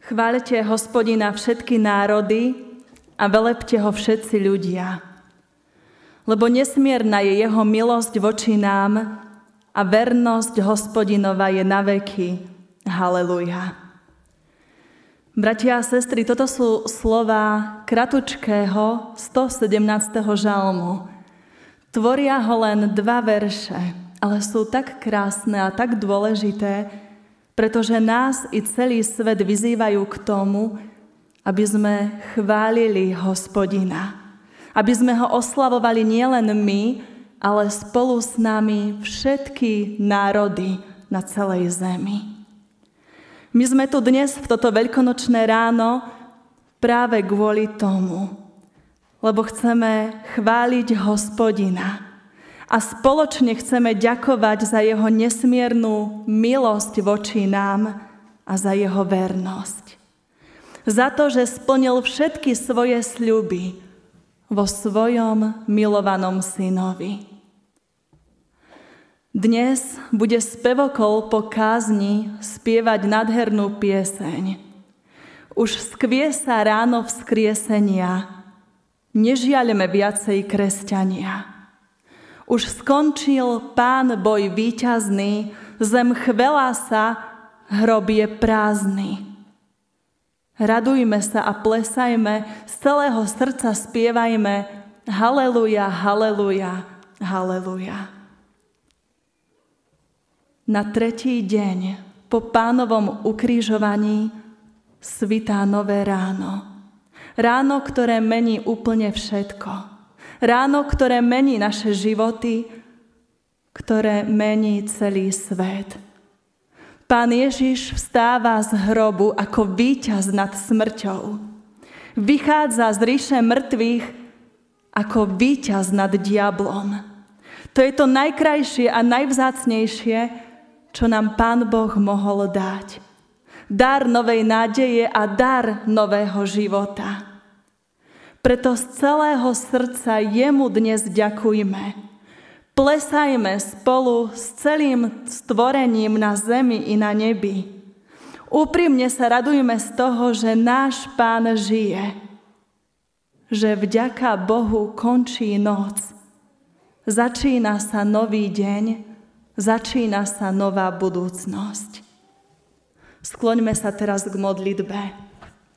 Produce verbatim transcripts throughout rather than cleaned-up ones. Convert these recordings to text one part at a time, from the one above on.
Chváľte Hospodina všetky národy a velepte ho všetci ľudia. Lebo nesmierna je jeho milosť voči nám a vernosť Hospodinova je na veky. Haleluja. Bratia a sestry, toto sú slová kratučkého stosedemnásteho žalmu. Tvoria ho len dva verše, ale sú tak krásne a tak dôležité, pretože nás i celý svet vyzývajú k tomu, aby sme chválili Hospodina. Aby sme ho oslavovali nielen my, ale spolu s nami všetky národy na celej zemi. My sme tu dnes v toto veľkonočné ráno práve kvôli tomu, lebo chceme chváliť Hospodina a spoločne chceme ďakovať za jeho nesmiernu milosť voči nám a za jeho vernosť. Za to, že splnil všetky svoje sľuby vo svojom milovanom synovi. Dnes bude spevokol po kázni spievať nádhernú pieseň. Už skvie sa ráno vzkriesenia, nežiaľme viacej kresťania. Už skončil Pán boj víťazný, zem chvelá sa, hrob je prázdny. Radujme sa a plesajme, z celého srdca spievajme haleluja, haleluja, haleluja. Na tretí deň po Pánovom ukrižovaní svitá nové ráno. Ráno, ktoré mení úplne všetko. Ráno, ktoré mení naše životy, ktoré mení celý svet. Pán Ježiš vstáva z hrobu ako víťaz nad smrťou. Vychádza z ríše mŕtvych ako víťaz nad diablom. To je to najkrajšie a najvzácnejšie, čo nám Pán Boh mohol dať. Dar novej nádeje a dar nového života. Preto z celého srdca jemu dnes ďakujme. Plesajme spolu s celým stvorením na zemi i na nebi. Úprimne sa radujme z toho, že náš Pán žije. Že vďaka Bohu končí noc. Začína sa nový deň, začína sa nová budúcnosť. Skloňme sa teraz k modlitbe.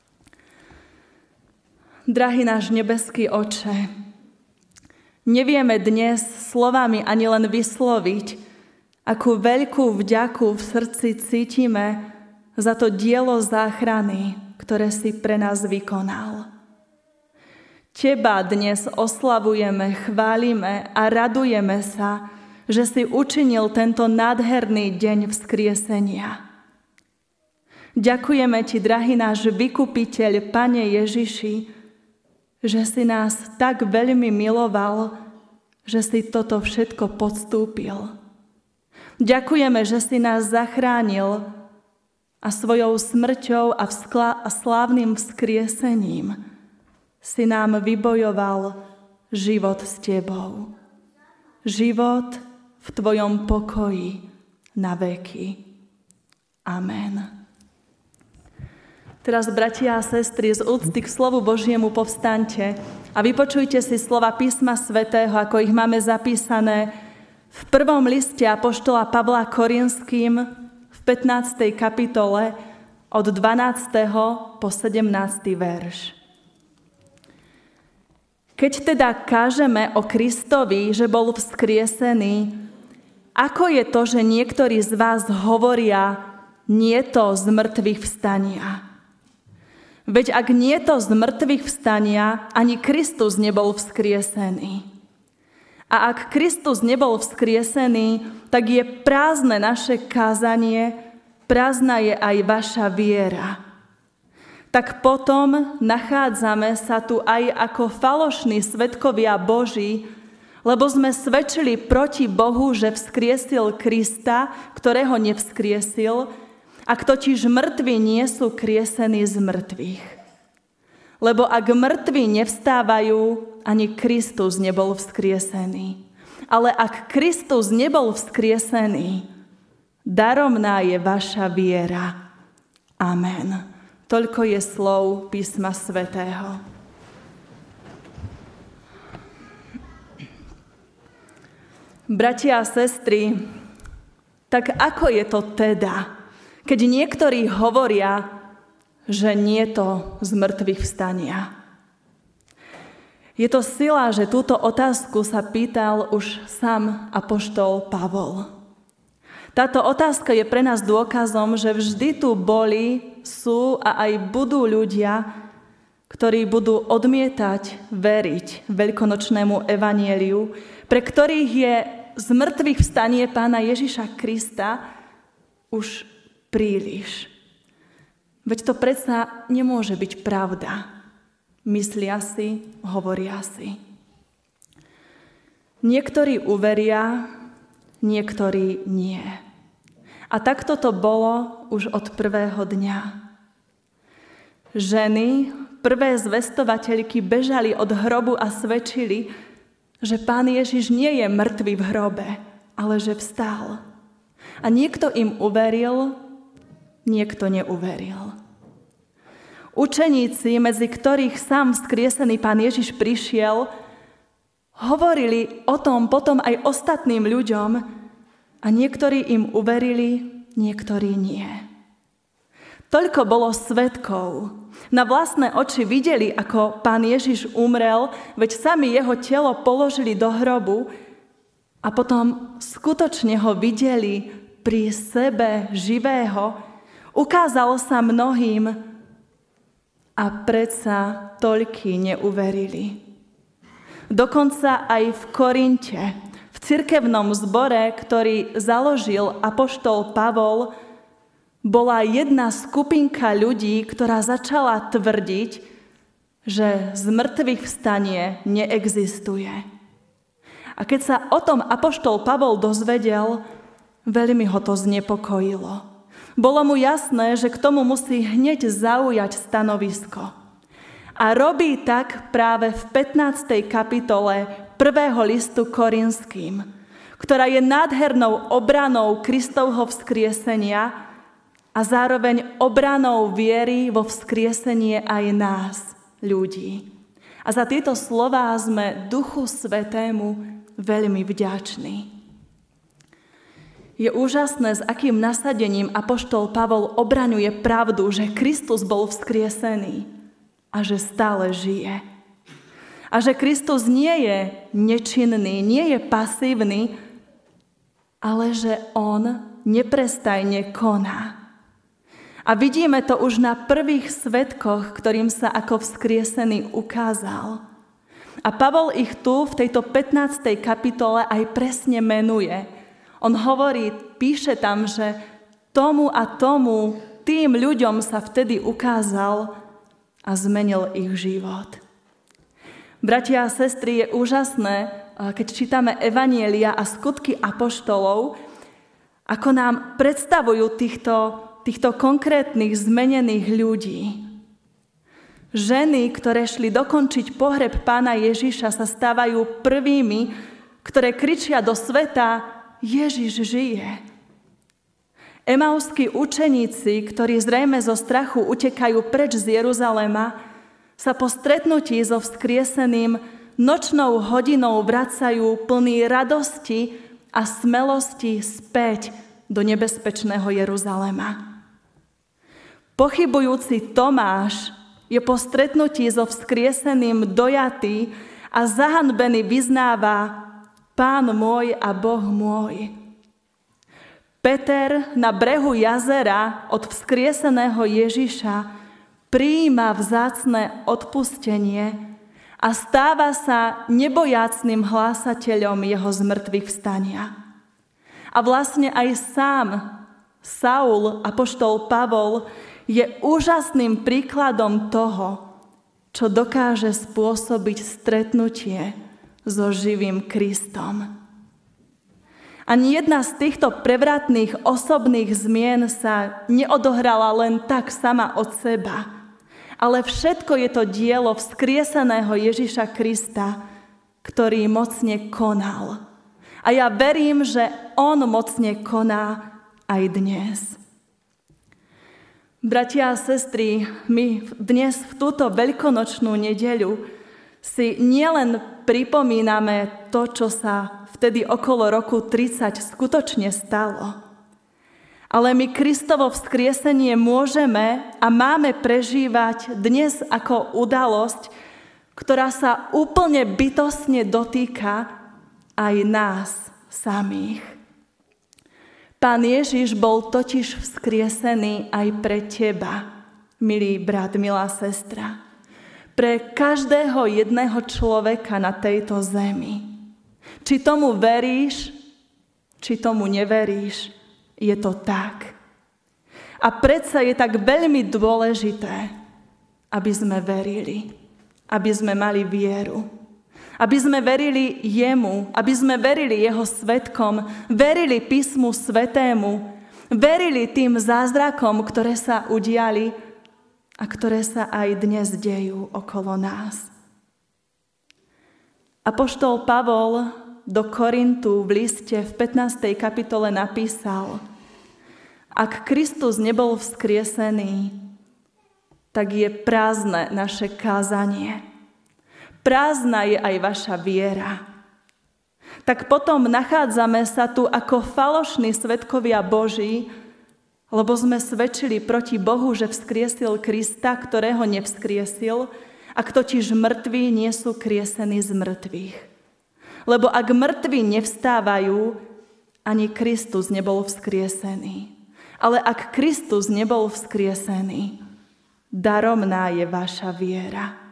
Drahý náš nebeský Otče, nevieme dnes slovami ani len vysloviť, akú veľkú vďaku v srdci cítime za to dielo záchrany, ktoré si pre nás vykonal. Teba dnes oslavujeme, chválime a radujeme sa, že si učinil tento nádherný deň vzkriesenia. Ďakujeme Ti, drahý náš vykupiteľ, Pane Ježiši, že si nás tak veľmi miloval, že si toto všetko podstúpil. Ďakujeme, že si nás zachránil a svojou smrťou a, vzkla- a slávnym vzkriesením si nám vybojoval život s Tebou. Život v Tvojom pokoji na veky. Amen. Teraz, bratia a sestry, z úcty k slovu Božiemu povstaňte a vypočujte si slova písma svätého, ako ich máme zapísané v prvom liste apoštola Pavla Korinským v pätnástej kapitole od dvanásteho po sedemnásty verš. Keď teda kážeme o Kristovi, že bol vzkriesený, ako je to, že niektorí z vás hovoria, nie to z mŕtvych vstania? Veď ak nie to z mŕtvych vstania, ani Kristus nebol vzkriesený. A ak Kristus nebol vzkriesený, tak je prázdne naše kázanie, prázdna je aj vaša viera. Tak potom nachádzame sa tu aj ako falošní svedkovia Boží, lebo sme svedčili proti Bohu, že vzkriesil Krista, ktorého nevzkriesil, ak totiž mŕtvi nie sú kriesení z mŕtvych. Lebo ak mŕtvi nevstávajú, ani Kristus nebol vzkriesený. Ale ak Kristus nebol vzkriesený, daromná je vaša viera. Amen. Toľko je slov písma svätého. Bratia a sestry, tak ako je to teda, keď niektorí hovoria, že nie je to z mŕtvych vstania? Je to sila, že túto otázku sa pýtal už sám apoštol Pavol. Táto otázka je pre nás dôkazom, že vždy tu boli, sú a aj budú ľudia, ktorí budú odmietať veriť veľkonočnému evanjeliu, pre ktorých je z mŕtvych vstanie Pána Ježiša Krista už príliš. Veď to predsa nemôže byť pravda. Myslia si, hovoria si. Niektorí uveria, niektorí nie. A takto to bolo už od prvého dňa. Ženy, prvé zvestovateľky, bežali od hrobu a svedčili, že Pán Ježiš nie je mŕtvy v hrobe, ale že vstal. A niekto im uveril, niekto neuveril. Učeníci, medzi ktorých sám vzkriesený Pán Ježiš prišiel, hovorili o tom potom aj ostatným ľuďom a niektorí im uverili, niektorí nie. Toľko bolo svedkov. Na vlastné oči videli, ako Pán Ježiš umrel, veď sami jeho telo položili do hrobu a potom skutočne ho videli pri sebe živého. Ukázal sa mnohým a predsa toľkí neuverili. Dokonca aj v Korinte, v cirkevnom zbore, ktorý založil apoštol Pavol, bola jedna skupinka ľudí, ktorá začala tvrdiť, že z mŕtvych vstanie neexistuje. A keď sa o tom apoštol Pavol dozvedel, veľmi ho to znepokojilo. Bolo mu jasné, že k tomu musí hneď zaujať stanovisko. A robí tak práve v pätnástej kapitole prvého listu Korinským, ktorá je nádhernou obranou Kristovho vzkriesenia a zároveň obranou viery vo vzkriesenie aj nás, ľudí. A za tieto slová sme Duchu Svätému veľmi vďační. Je úžasné, s akým nasadením apoštol Pavol obraňuje pravdu, že Kristus bol vzkriesený a že stále žije. A že Kristus nie je nečinný, nie je pasívny, ale že on neprestajne koná. A vidíme to už na prvých svedkoch, ktorým sa ako vzkriesený ukázal. A Pavol ich tu v tejto pätnástej kapitole aj presne menuje. On hovorí, píše tam, že tomu a tomu, tým ľuďom sa vtedy ukázal a zmenil ich život. Bratia a sestry, je úžasné, keď čítame evanjelia a skutky apoštolov, ako nám predstavujú týchto týchto konkrétnych zmenených ľudí. Ženy, ktoré šli dokončiť pohreb Pána Ježiša, sa stávajú prvými, ktoré kričia do sveta: Ježiš žije. Emauskí učeníci, ktorí zrejme zo strachu utekajú preč z Jeruzalema, sa po stretnutí so vzkrieseným nočnou hodinou vracajú plní radosti a smelosti späť do nebezpečného Jeruzalema. Pochybujúci Tomáš je po stretnutí so vzkrieseným dojatý a zahanbený vyznáva: Pán môj a Boh môj. Peter na brehu jazera od vzkrieseného Ježiša prijíma vzácne odpustenie a stáva sa nebojácnym hlásateľom jeho zmrtvých vstania. A vlastne aj sám Saul, apoštol Pavol, je úžasným príkladom toho, čo dokáže spôsobiť stretnutie so živým Kristom. Ani jedna z týchto prevratných osobných zmien sa neodohrala len tak sama od seba, ale všetko je to dielo vzkrieseného Ježiša Krista, ktorý mocne konal. A ja verím, že on mocne koná aj dnes. Bratia a sestry, my dnes v túto veľkonočnú nedeľu si nielen pripomíname to, čo sa vtedy okolo roku tridsať skutočne stalo, ale my Kristovo vzkriesenie môžeme a máme prežívať dnes ako udalosť, ktorá sa úplne bytostne dotýka aj nás samých. Pán Ježiš bol totiž vzkriesený aj pre teba, milý brat, milá sestra. Pre každého jedného človeka na tejto zemi. Či tomu veríš, či tomu neveríš, je to tak. A predsa je tak veľmi dôležité, aby sme verili, aby sme mali vieru. Aby sme verili jemu, aby sme verili jeho svedkom, verili písmu svätému, verili tým zázrakom, ktoré sa udiali a ktoré sa aj dnes dejú okolo nás. Apoštol Pavol do Korintu v liste v pätnástej kapitole napísal: Ak Kristus nebol vzkriesený, tak je prázdne naše kázanie. Prázdna je aj vaša viera. Tak potom nachádzame sa tu ako falošní svedkovia Boží, lebo sme svedčili proti Bohu, že vzkriesil Krista, ktorého nevzkriesil, ak totiž mŕtvi nie sú kriesení z mŕtvych. Lebo ak mŕtvi nevstávajú, ani Kristus nebol vzkriesený. Ale ak Kristus nebol vzkriesený, daromná je vaša viera.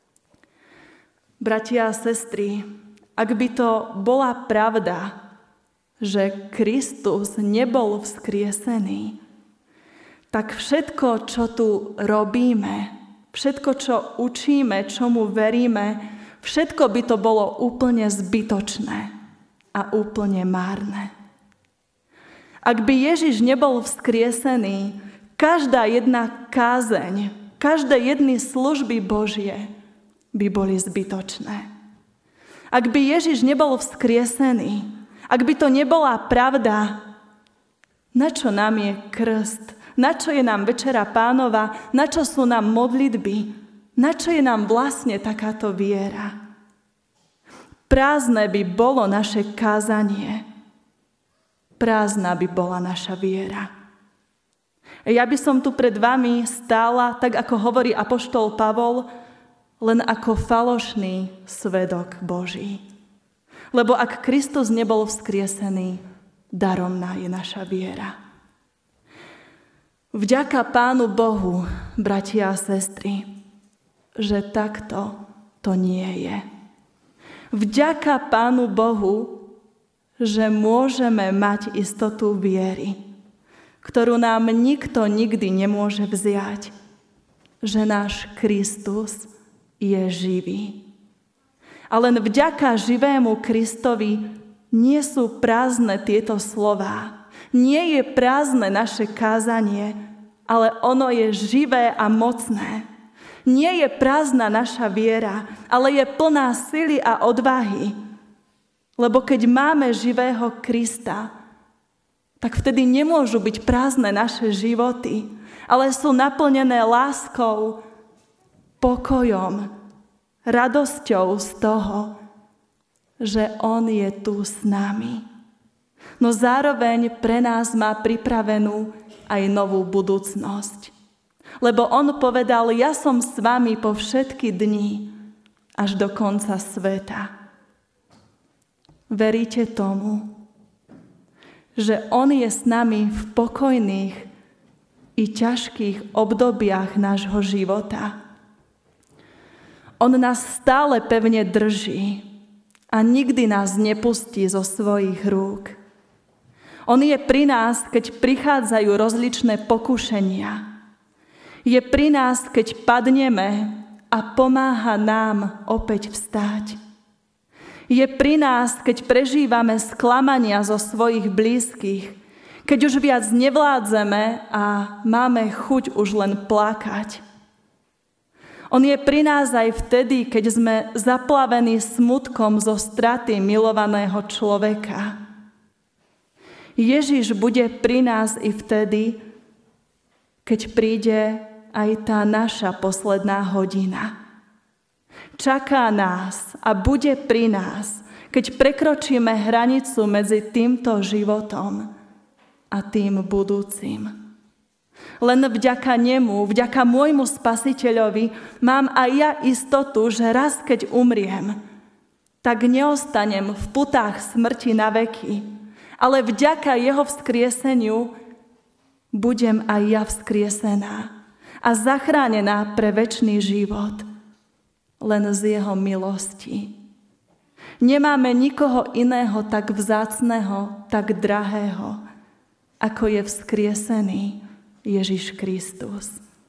Bratia a sestry, ak by to bola pravda, že Kristus nebol vzkriesený, tak všetko, čo tu robíme, všetko, čo učíme, čomu veríme, všetko by to bolo úplne zbytočné a úplne márne. Ak by Ježiš nebol vzkriesený, každá jedna kázeň, každé jedny služby Božie by boli zbytočné. Ak by Ježiš nebol vzkriesený, ak by to nebola pravda, na čo nám je krst, na čo je nám Večera Pánova, na čo sú nám modlitby, na čo je nám vlastne takáto viera? Prázdne by bolo naše kázanie, prázdna by bola naša viera. Ja by som tu pred vami stála, tak ako hovorí apoštol Pavol, len ako falošný svedok Boží. Lebo ak Kristus nebol vzkriesený, daromná je naša viera. Vďaka Pánu Bohu, bratia a sestry, že takto to nie je. Vďaka Pánu Bohu, že môžeme mať istotu viery, ktorú nám nikto nikdy nemôže vziať, že náš Kristus je živý. A len vďaka živému Kristovi nie sú prázdne tieto slová. Nie je prázdne naše kázanie, ale ono je živé a mocné. Nie je prázdna naša viera, ale je plná sily a odvahy. Lebo keď máme živého Krista, tak vtedy nemôžu byť prázdne naše životy, ale sú naplnené láskou, pokojom, radosťou z toho, že on je tu s nami. No zároveň pre nás má pripravenú aj novú budúcnosť. Lebo on povedal, ja som s vami po všetky dni až do konca sveta. Veríte tomu, že on je s nami v pokojných i ťažkých obdobiach nášho života? On nás stále pevne drží a nikdy nás nepustí zo svojich rúk. On je pri nás, keď prichádzajú rozličné pokušenia. Je pri nás, keď padneme a pomáha nám opäť vstáť. Je pri nás, keď prežívame sklamania zo svojich blízkych, keď už viac nevládzeme a máme chuť už len plakať. On je pri nás aj vtedy, keď sme zaplavení smutkom zo straty milovaného človeka. Ježiš bude pri nás i vtedy, keď príde aj tá naša posledná hodina. Čaká nás a bude pri nás, keď prekročíme hranicu medzi týmto životom a tým budúcim. Len vďaka nemu, vďaka môjmu Spasiteľovi, mám aj ja istotu, že raz, keď umriem, tak neostanem v putách smrti na veky, ale vďaka jeho vzkrieseniu budem aj ja vzkriesená a zachránená pre večný život, len z jeho milosti. Nemáme nikoho iného tak vzácneho, tak drahého, ako je vzkriesený Ježiš Kristus.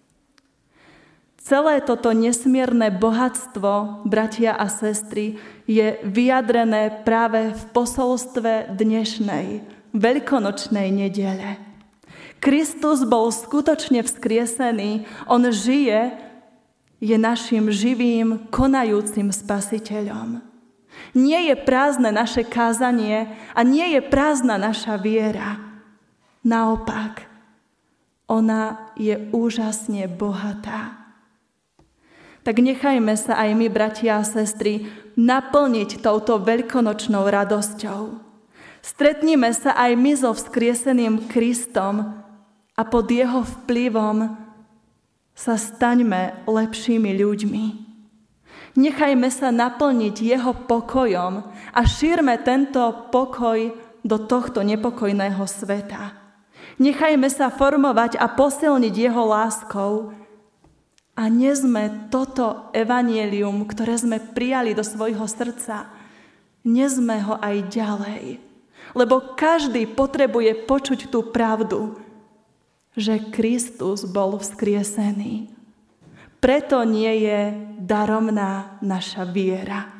Celé toto nesmierne bohatstvo, bratia a sestry, je vyjadrené práve v posolstve dnešnej, veľkonočnej nedele. Kristus bol skutočne vzkriesený, on žije, je našim živým, konajúcim Spasiteľom. Nie je prázdne naše kázanie a nie je prázdna naša viera. Naopak, ona je úžasne bohatá. Tak nechajme sa aj my, bratia a sestry, naplniť touto veľkonočnou radosťou. Stretnime sa aj my so vzkrieseným Kristom a pod jeho vplyvom sa staňme lepšími ľuďmi. Nechajme sa naplniť jeho pokojom a šírme tento pokoj do tohto nepokojného sveta. Nechajme sa formovať a posilniť jeho láskou a nezme toto evanjelium, ktoré sme prijali do svojho srdca, nezme ho aj ďalej. Lebo každý potrebuje počuť tú pravdu, že Kristus bol vzkriesený. Preto nie je daromná naša viera.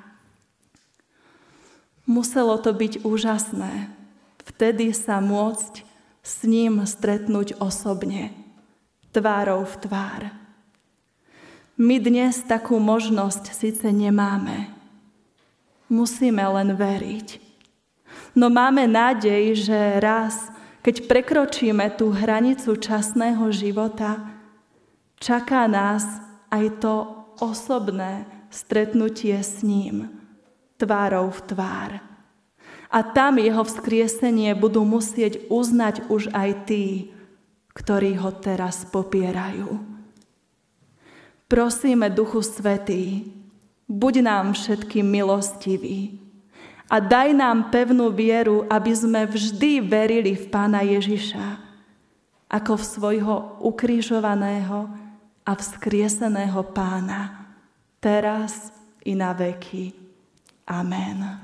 Muselo to byť úžasné, vtedy sa môcť s ním stretnúť osobne, tvárou v tvár. My dnes takú možnosť síce nemáme. Musíme len veriť. No máme nádej, že raz, keď prekročíme tú hranicu časného života, čaká nás aj to osobné stretnutie s ním, tvárou v tvár. A tam jeho vzkriesenie budú musieť uznať už aj tí, ktorí ho teraz popierajú. Prosíme, Duchu Svätý, buď nám všetkým milostivý a daj nám pevnú vieru, aby sme vždy verili v Pána Ježiša ako v svojho ukrižovaného a vzkrieseného Pána, teraz i na veky. Amen.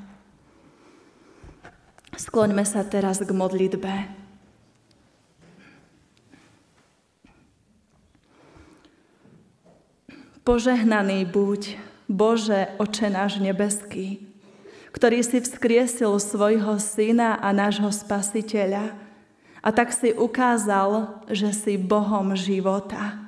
Skloňme sa teraz k modlitbe. Požehnaný buď, Bože, Oče náš nebeský, ktorý si vzkriesil svojho Syna a nášho Spasiteľa a tak si ukázal, že si Bohom života.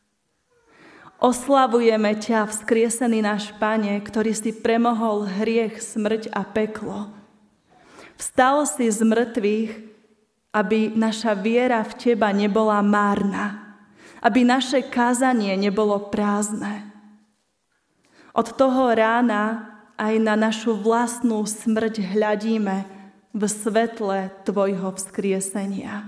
Oslavujeme ťa, vzkriesený náš Pane, ktorý si premohol hriech, smrť a peklo. Vstal si z mŕtvych, aby naša viera v teba nebola márna, aby naše kázanie nebolo prázdne. Od toho rána aj na našu vlastnú smrť hľadíme v svetle tvojho vzkriesenia.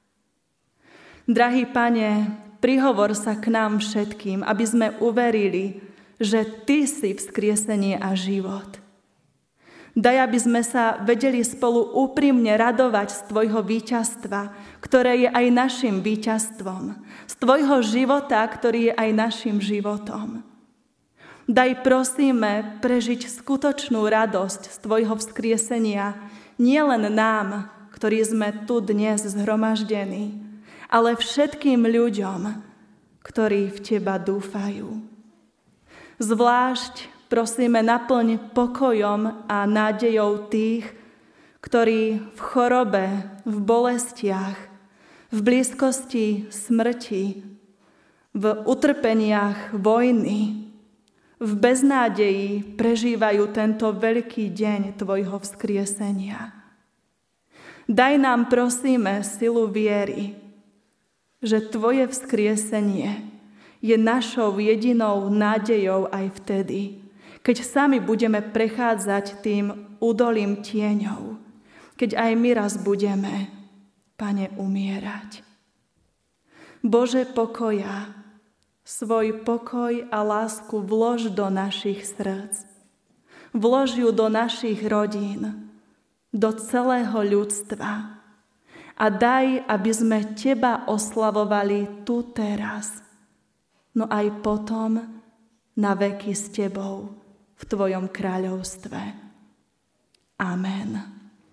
Drahý Pane, prihovor sa k nám všetkým, aby sme uverili, že ty si vzkriesenie a život. Daj, aby sme sa vedeli spolu úprimne radovať z tvojho víťazstva, ktoré je aj našim víťazstvom, z tvojho života, ktorý je aj našim životom. Daj, prosíme, prežiť skutočnú radosť z tvojho vzkriesenia nielen nám, ktorí sme tu dnes zhromaždení, ale všetkým ľuďom, ktorí v teba dúfajú. Zvlášť prosíme, naplň pokojom a nádejou tých, ktorí v chorobe, v bolestiach, v blízkosti smrti, v utrpeniach vojny, v beznádeji prežívajú tento veľký deň tvojho vzkriesenia. Daj nám, prosíme, silu viery, že Tvoje vzkriesenie je našou jedinou nádejou aj vtedy, keď sami budeme prechádzať tým údolím tieňov, keď aj my raz budeme, Pane, umierať. Bože pokoja, svoj pokoj a lásku vlož do našich srdc. Vlož ju do našich rodín, do celého ľudstva a daj, aby sme Teba oslavovali tu teraz, no aj potom na veky s Tebou v Tvojom kráľovstve. Amen.